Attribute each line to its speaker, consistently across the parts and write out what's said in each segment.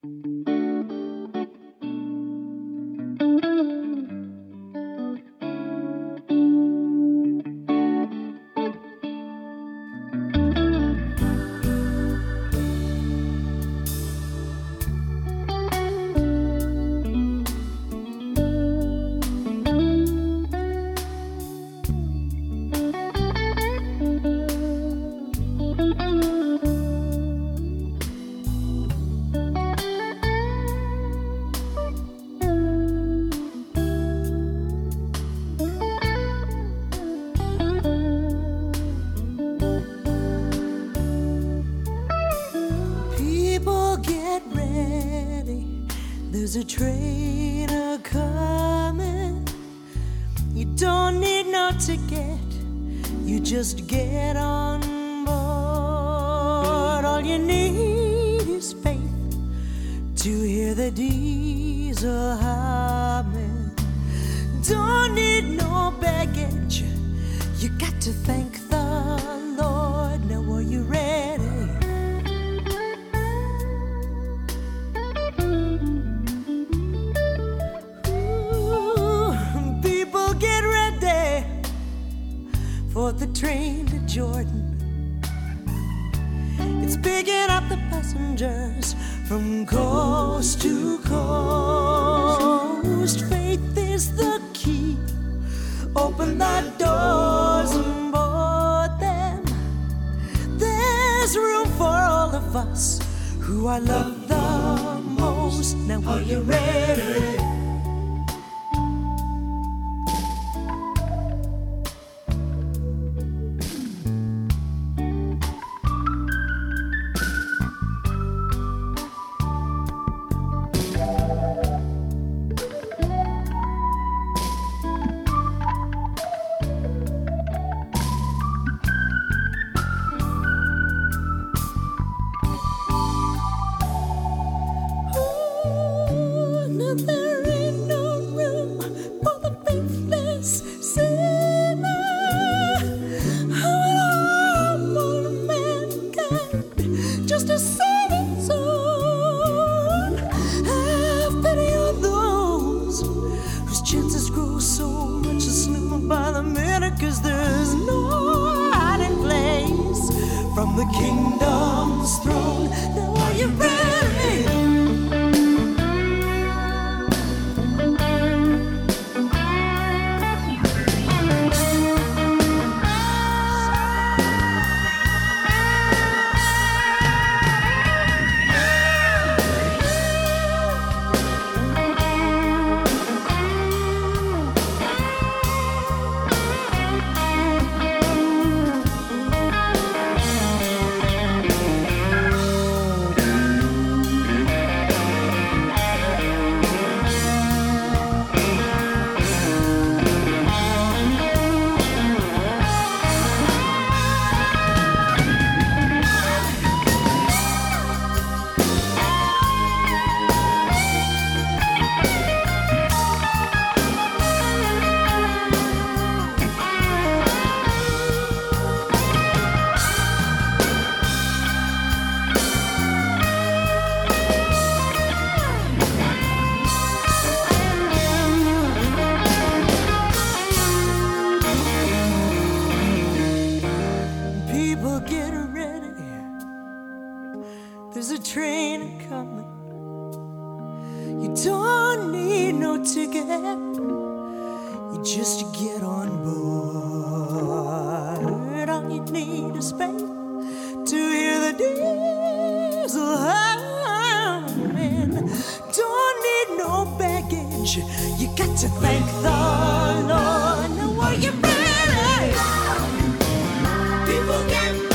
Speaker 1: People get ready, there's a train a-coming. You don't need no ticket, you just get on board. All you need is faith to hear the diesel humming. Don't need no baggage, you got to thank the Lord. Now are you ready? For the train to Jordan, it's picking up the passengers from coast to coast. Faith is the key, open the doors and board them. There's room for all of us who I love the most. Now are you ready? From the kingdom's throne. Now are you ready? There's a train coming. You don't need no ticket. You just get on board. All you need is faith to hear the diesel humming. Don't need no baggage. You got to thank the Lord. Now are you ready? People get ready.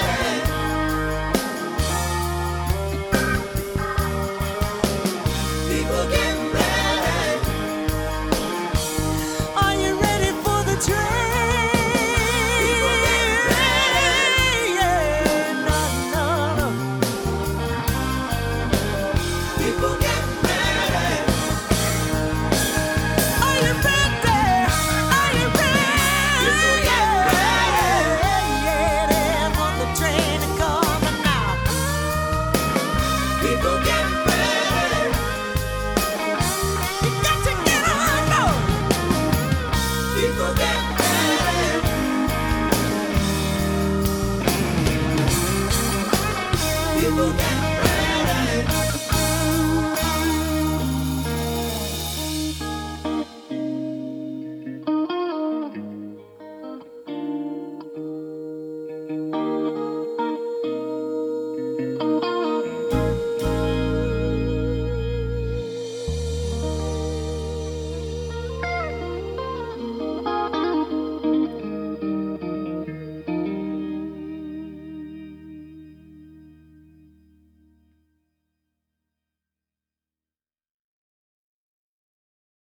Speaker 1: People get ready. Are you ready for the train? People get ready. Yeah, no. People get ready. Are you ready? people gather.